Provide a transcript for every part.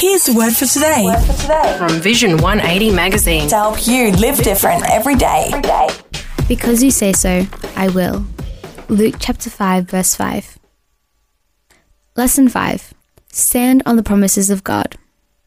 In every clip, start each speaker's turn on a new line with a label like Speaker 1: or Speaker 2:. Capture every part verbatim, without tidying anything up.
Speaker 1: Here's the word for today.
Speaker 2: Word for today.
Speaker 3: From Vision one eighty magazine.
Speaker 2: To help you live different every day. Every day.
Speaker 4: Because you say so, I will. Luke chapter five, verse five. Lesson five. Stand on the promises of God.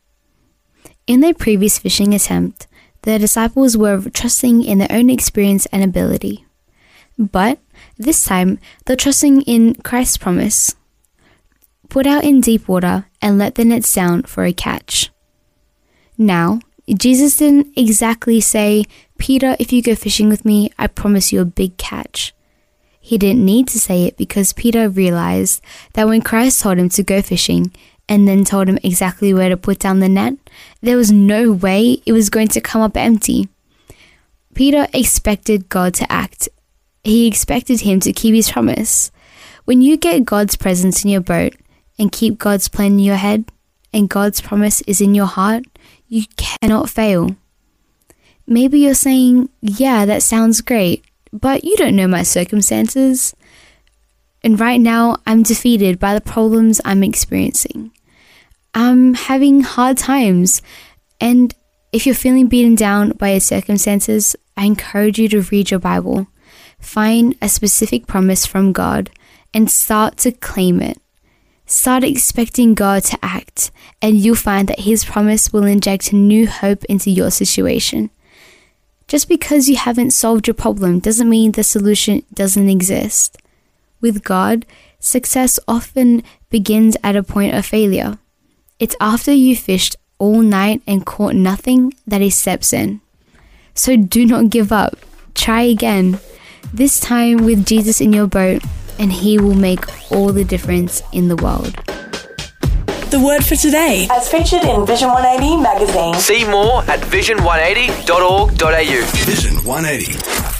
Speaker 4: In their previous fishing attempt, the disciples were trusting in their own experience and ability. But this time, they're trusting in Christ's promise. Put out in deep water and let the nets down for a catch. Now, Jesus didn't exactly say, Peter, if you go fishing with me, I promise you a big catch. He didn't need to say it because Peter realized that when Christ told him to go fishing and then told him exactly where to put down the net, there was no way it was going to come up empty. Peter expected God to act. He expected him to keep his promise. When you get God's presence in your boat and keep God's plan in your head and God's promise is in your heart, you cannot fail. Maybe you're saying, yeah, that sounds great, but you don't know my circumstances. And right now, I'm defeated by the problems I'm experiencing. I'm having hard times. And if you're feeling beaten down by your circumstances, I encourage you to read your Bible. Find a specific promise from God and start to claim it. Start expecting God to act, and you'll find that His promise will inject new hope into your situation. Just because you haven't solved your problem doesn't mean the solution doesn't exist. With God, success often begins at a point of failure. It's after you fished all night and caught nothing that He steps in. So do not give up. Try again. This time with Jesus in your boat, and He will make all the difference in the world.
Speaker 1: The word for today.
Speaker 2: As featured in Vision one eighty magazine.
Speaker 5: See more at vision one eighty dot org dot a u.
Speaker 6: Vision one eighty.